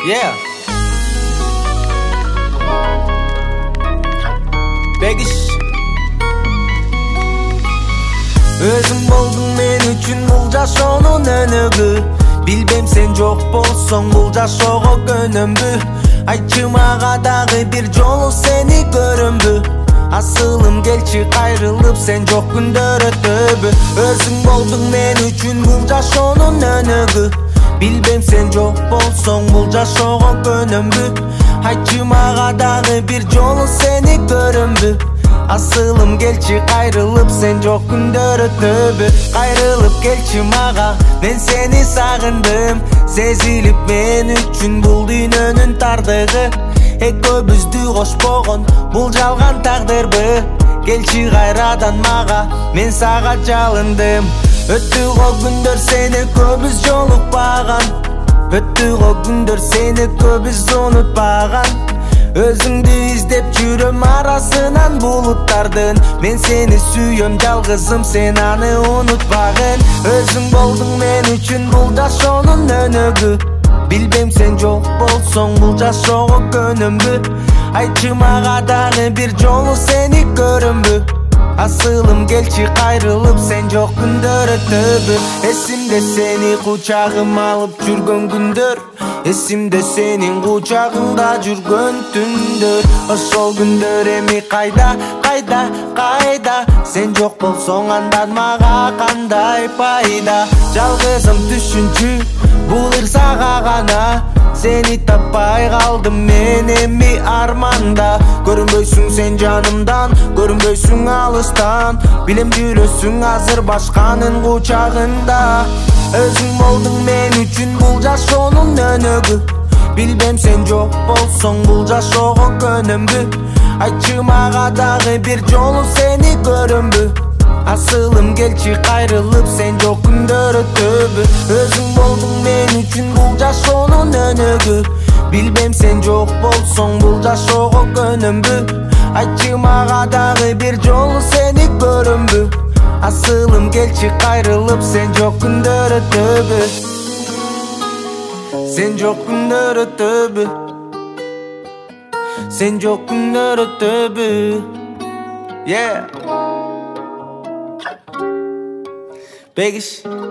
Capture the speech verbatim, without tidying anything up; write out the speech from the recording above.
Yeah. Begiş. Özüm boldun men üçün bul жашоонун өнөгү. Билбем сен жок болсоң бул жашоого көнөмбү. Айтчы мага дагы бир жолу сени көрөмбү. Асылым келчи кайрылып сен жок күндөр өтөбү. Өзүң болдуң мен үчүн бул жашоонун өнөгү. Билбем сен жок болсоң бул жашоого көнөмбү. Айтчы мага дагы бир жолу сени көрөмбү. Асылым келчи кайрылып сен жок күндөр өтөбү. Кайрылып келчи мага, мен сени сагындым. Сезилип мен үчүн бул дүйнөнүн тардыгы. Экөөбүздү кошпогон бул жалган тагдырбы? Келчи кайрадан мага, мен сага жалындым. Өттү го күндөр сени көбүз жолукпаган. Өттү го күндөр сени көбүз унутпаган. Өзүңдү издеп жүрөм арасынан булуттардын. Мен сени сүйөм жалгызым, сен аны унутпагын. Өзүң болдуң мен үчүн бул жашоонун өнөгү. Билбем сен жок болсоң бул жашоого көнөмбү. Айтчы мага дагы бир жолу сени көрөмбү. Асылым келчи кайрылып сен жок күндөр өтөбү. Эсимде сени кучагыма алып жүргөн күндөр. Эсимде сенин кучагыңда жүргөн түндөр. Ошол күндөр эми кайда, кайда, кайда? Сен жок болсоң андан мага кандай пайда? Жалгызым түшүнчү, бул ырсага гана. Сени таппай калдым мен эми арманда. Көрүнбөйсүң сен жанымдан, көрүнбөйсүң алыстан. Билем жүрөсүң азыр башканын кучагында. Өзүң болдуң мен үчүн бул жашоонун өнөгү. Билбем сен жок болсоң бул жашоого көнөмбү. Айтчы мага дагы бир жолу сени көрөмбү. Асылым келчи кайрылып сен жок күндөр өтөбү. Өзүң болдуң мен үчүн бул жашоонун өнөгү. Билбем сен жок болсоң бул жашоого көнөмбү. Айтчы мага дагы бир жолу сени көрөмбү. Асылым келчи кайрылып сен жок күндөр өтөбү. Сен жок күндөр өтөбү. Сен жок күндөр өтөбү. Yeah. Begiş.